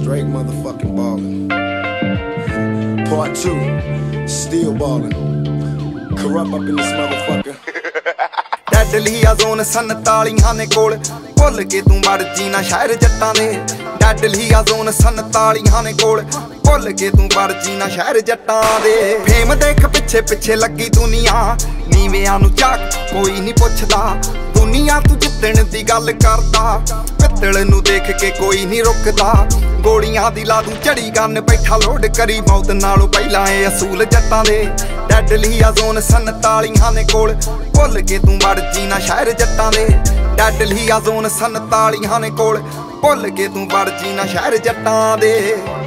Straight motherfucking ballin'. Part 2, still ballin'. Corrupt up in this motherfucker. Deadly ਆ zone 47 ਨੇ ਕੋਲ ਭੁੱਲ ਕੇ ਤੂੰ ਮਰਜੀ ਨਾ ਸ਼ਹਿਰ ਜੱਟਾਂ ਦੇ ਡੈਡਲੀ ਆ ਜ਼ੋਨ 47 ਨੇ ਕੋਲ ਭੁੱਲ ਕੇ ਤੂੰ ਮਰਜੀ ਨਾ ਸ਼ਹਿਰ ਜੱਟਾਂ ਦੇ ਫੇਮ ਦੇਖ ਪਿੱਛੇ ਪਿੱਛੇ ਲੱਗੀ ਦੁਨੀਆ ਨੀਵਿਆਂ ਨੂੰ ਝਾਕ ਕੋਈ ਨਹੀਂ ਪੁੱਛਦਾ ਦੁਨੀਆ ਤੂੰ ਜਿੱਤਣ ਦੀ ਗੱਲ ਕਰਦਾ ਪਿੱਤਲ ਨੂੰ ਦੇਖ ਕੇ ਕੋਈ ਨਹੀਂ ਰੁਕਦਾ ਗੋਲੀਆਂ ਦੀ ਲਾ ਦੂੰ ਝੜੀ ਗੰਨ ਬੈਠਾ ਲੋਡ ਕਰੀ ਮੌਤ ਨਾਲੋਂ ਪਹਿਲਾਂ ਇਹ ਅਸੂਲ ਜੱਟਾਂ ਦੇ ਡੈਡਲੀ ਆ ਜ਼ੋਨ 47 ਨੇ ਕੋਲ ਭੁੱਲ ਕੇ ਤੂੰ ਮਰਜੀ ਨਾ ਸ਼ਹਿਰ ਜੱਟਾਂ ਦੇ ਡੈਡਲੀ ਆ ਜ਼ੋਨ 47 ਨੇ ਕੋਲ ਭੁੱਲ ਕੇ ਤੂੰ ਮਰਜੀ ਨਾ ਸ਼ਹਿਰ ਜੱਟਾਂ ਦੇ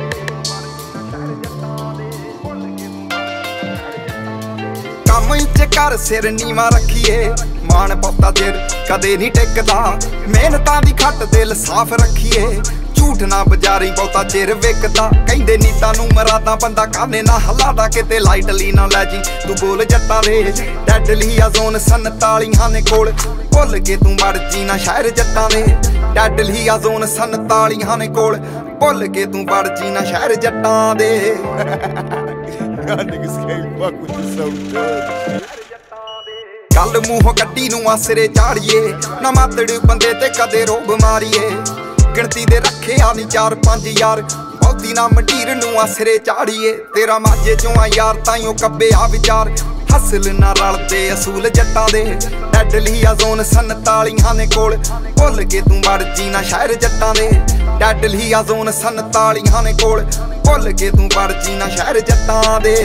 ਕੰਮ ਇੱਥੇ ਕਰ ਸਿਰ ਨੀਵਾਂ ਰੱਖੀਏ ਮਾਣ ਬਹੁਤਾ ਚਿਰ ਕਦੇ ਨਹੀਂ ਟਿਕਦਾ ਮਿਹਨਤਾਂ ਦੀ ਖੱਟ ਦਿਲ ਸਾਫ਼ ਰੱਖੀਏ ਝੂਠ ਨਾ ਬਜਾਰੀ ਬਹੁਤਾ ਚਿਰ ਵਿਕਦਾ ਕਹਿੰਦੇ ਨੀਤਾਂ ਨੂੰ ਮਰਾਦਾ ਬੰਦਾ ਕਾਨੇ ਨਾ ਹਲਾਦਾ ਕਿਤੇ ਲਾਈਟਲੀ ਨਾ ਲੈ ਜੀ ਤੂੰ ਬੋਲ ਜੱਟਾਂ ਦੇ ਡੈਡਲੀ ਆ ਜ਼ੋਨ 47 ਨੇ ਕੋਲ ਭੁੱਲ ਕੇ ਤੂੰ ਮਰਜੀ ਨਾ ਸ਼ਹਿਰ ਜੱਟਾਂ ਦੇ ਡੈਡਲੀ ਆ ਜ਼ੋਨ 47 ਨੇ ਕੋਲ ਭੁੱਲ ਕੇ ਤੂੰ ਮਰਜੀ ਨਾ ਸ਼ਹਿਰ ਜੱਟਾਂ ਦੇ Y'all niggas can't fuck with this so good. ਗੱਲ ਮੂੰਹੋਂ ਕੱਢੀ ਨੂੰ ਆਸਰੇ ਚਾੜੀਏ ਨਾ ਮਾਤੜ ਬੰਦੇ ਤੇ ਕਦੇ ਰੋਬ ਮਾਰੀਏ ਗਿਣਤੀ ਦੇ ਰੱਖਿਆ ਨਹੀਂ 4-5 ਯਾਰ ਬਹੁਤੀ ਨਾ ਮੰਡੀਰ ਨੂੰ ਆਸਰੇ ਚਾੜੀਏ ਤੇਰਾ ਮਾਝੇ ਚੋਂ ਆ ਯਾਰ ਤਾਈਓ ਕੱਬੇ ਆ ਵਿਚਾਰ ਹਸਲ ਨਾ ਰਲਦੇ ਅਸੂਲ ਜੱਟਾਂ ਦੇ ਡੈਡਲੀ ਆ ਜ਼ੋਨ 47 ਨੇ ਕੋਲ ਭੁੱਲ ਕੇ ਤੂੰ ਮਰਜੀ ਨਾ ਸ਼ਹਿਰ ਜੱਟਾਂ ਦੇ ਡੈਡਲੀ ਆ ਜ਼ੋਨ 47 ਨੇ ਕੋਲ ਭੁੱਲ ਕੇ ਤੂੰ ਮਰਜੀ ਨਾ ਸ਼ਹਿਰ ਜੱਟਾਂ ਦੇ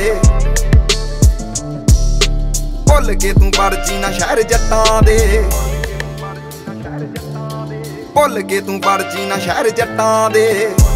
ਭੁੱਲ ਕੇ ਤੂੰ ਮਰਜੀ ਨਾ ਸ਼ਹਿਰ ਜੱਟਾਂ ਦੇ ਭੁੱਲ ਕੇ ਤੂੰ ਮਰਜੀ ਨਾ ਸ਼ਹਿਰ ਜੱਟਾਂ ਦੇ